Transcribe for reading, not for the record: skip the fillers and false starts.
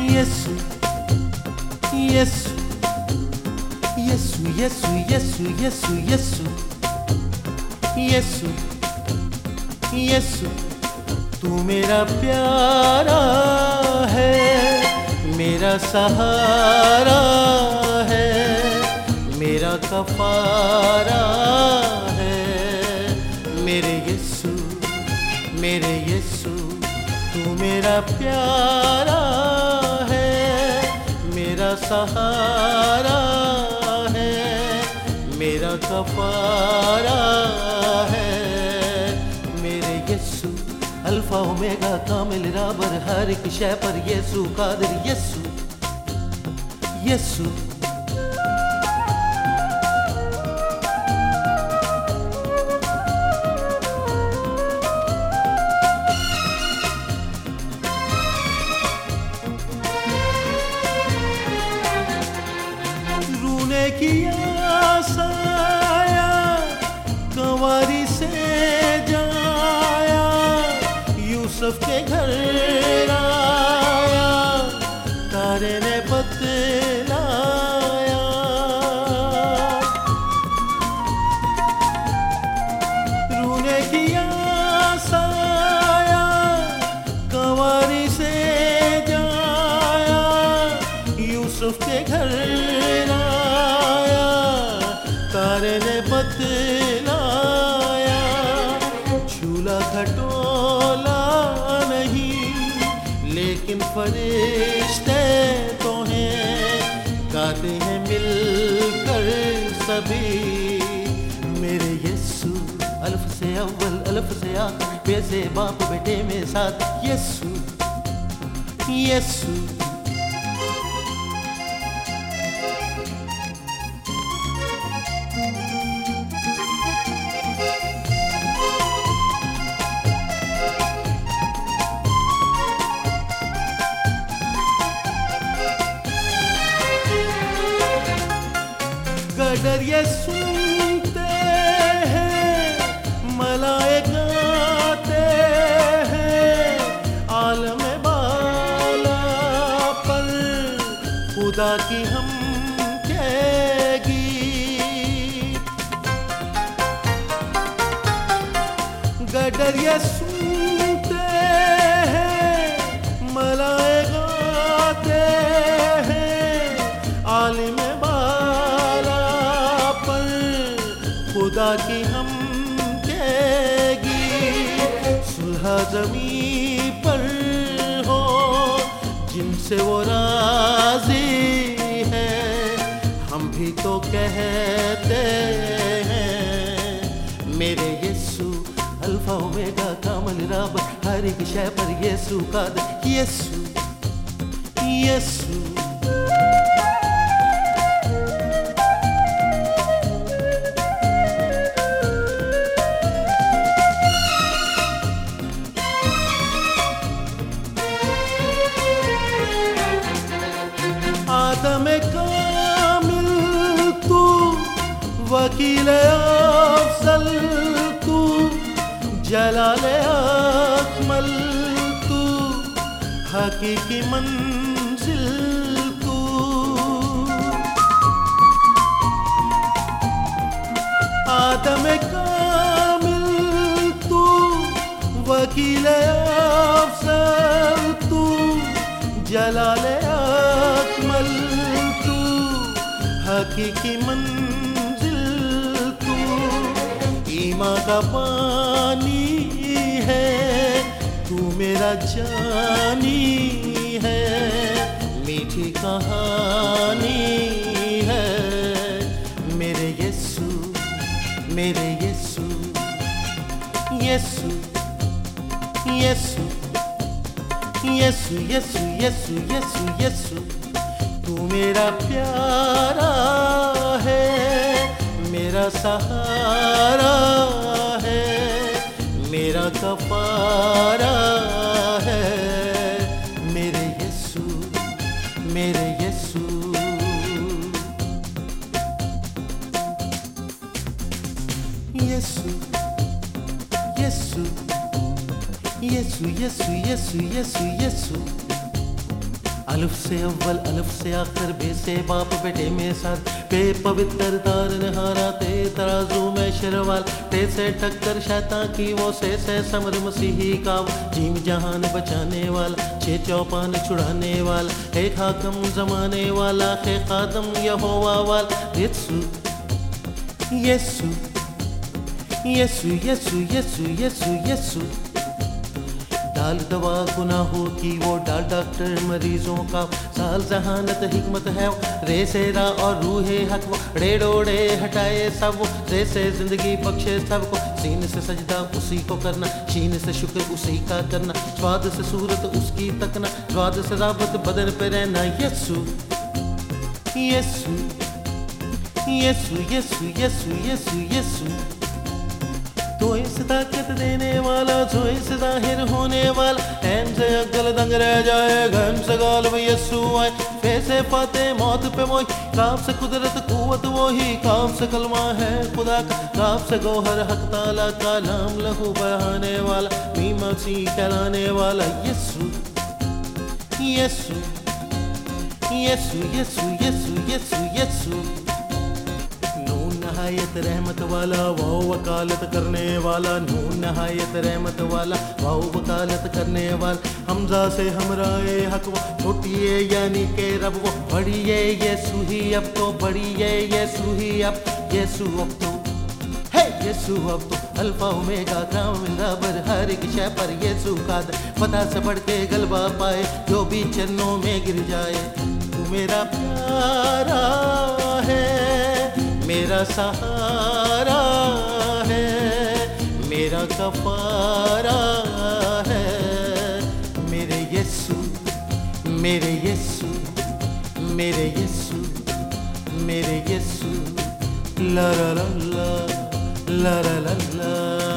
Yesu, Yesu, Yesu, Yesu, Yesu, Yesu, Yesu, Yesu, Yesu, तू मेरा प्यारा है, मेरा सहारा है, मेरा कफारा है, मेरे यीशु, मेरे यीशु, तू मेरा प्यारा है, मेरा सहारा है, मेरा कफारा है, मेरे यीशु, अल्फा ओमेगा कामिल राबर हर एक शय पर यीशु कादिर यीशु, यीशु। रूने की आसाया कंवारी से जाया, यूसुफ के घर आया, तारे ने बतलाया, रूने की आसाया कंवारी से जाया, यूसुफ के घर आया, तारे ने बतलाया, झूला खटोला नहीं, लेकिन फरिश्ते तो हैं, गाते हैं मिलकर सभी, मेरे यीशु, अल्फ से अव्वल अल्फ से आखिर, बे से बाप बेटे में साथ, यीशु, यीशु। गदर ये सुनते हैं, मलाइका गाते हैं, आलम बाला पर खुदा की हम गीत, गदर ये सुनते हैं, मलाइका गाते हैं, आलम खुदा की हम देगी, सुलह ज़मीं पर हो जिनसे वो राज़ी है, हम भी तो कहते हैं, मेरे यीशु, अल्फा ओमेगा कामिल राबर हर एक शय पर यीशु कादिर यीशु, यीशु। आदम कामिल तू, वकील अफजल तू, जलाल अकमल तू, हकीकी मंजिल तू, आदम कामिल तू, वकील अफजल तू, जलाल अकमल तू, हकीकी मंजिल तू, ईमान का पानी है, तू मेरा जानी है, मीठी कहानी है, मेरे यीशु, मेरे यीशु, यीशु, यीशु, यीशु, यीशु, यीशु, यीशु, यीशु, तू मेरा प्यारा है, मेरा सहारा है, मेरा कफारा है, मेरे यीशु, मेरे यीशु, यीशु, यीशु, यीशु, यीशु, यीशु, यीशु, यीशु, अलिफ से अव्वल अलिफ से आखिर, बे से बाप बेटे में साथ, बे पवित्र तार नहारा, ते तराजू में शिरवाल, ते से टक्कर शैतान की, वो से समर मसीही का, जीम जहान बचाने वाला, छे चौपान छुड़ाने वाला, एक हाकम जमाने वाला, खे खादम यहोवा वाला। यीशु यीशु यीशु यीशु यीशु यीशु यीशु। डाल दवा गुनाहों की, वो डाल डॉक्टर मरीजों का, साल जहानत हिकमत है वो, रे से रा और रूहे हक वो, रे हटाए सब वो, रे से जिंदगी बख्शे सबको, सीन से सजदा उसी को करना, शीन से शुक्र उसी का करना, स्वाद से सूरत उसकी तकना, स्वाद से राबत बदन पे रहना। यीशु यीशु यीशु यीशु यीशु यीशु यीशु। तो इस ताकत देने वाला, जो इस जाहिर होने वाला, ऐन से अकल दंग रह जाए, घन से गाल में यीशु आए, फे से फाते मौत पे वही, काफ से कुदरत कुवत वही, काफ से कलमा है खुदा का, काफ से गोहर हक ताला का, नाम लहू बहाने वाला, मीम मसीह कहलाने वाला। यीशु यीशु यीशु यीशु यीशु यीशु यीशु। नून नहायत रहमत वाला, वाओ वकालत करने वाला, नून नहायत रहमत वाला, वाओ वकालत करने वाला, हमजा से हमराए हक वो, छोटिए यानी के रब वो, बड़िए यीशु ही अब तो, बड़िए यीशु ही अब, यीशु अब तो, हे यीशु अब तो, अल्फा ओमेगा कामिल रबर, हर एक शय पर यीशु का पता से बढ़ के गलबा पाए, जो भी चरणों में गिर जाए। तू मेरा प्यारा है, मेरा सहारा है, मेरा कफारा है, मेरे यीशु मेरे यीशु मेरे यीशु मेरे यीशु। ला ला ला ला ला ला ला ला।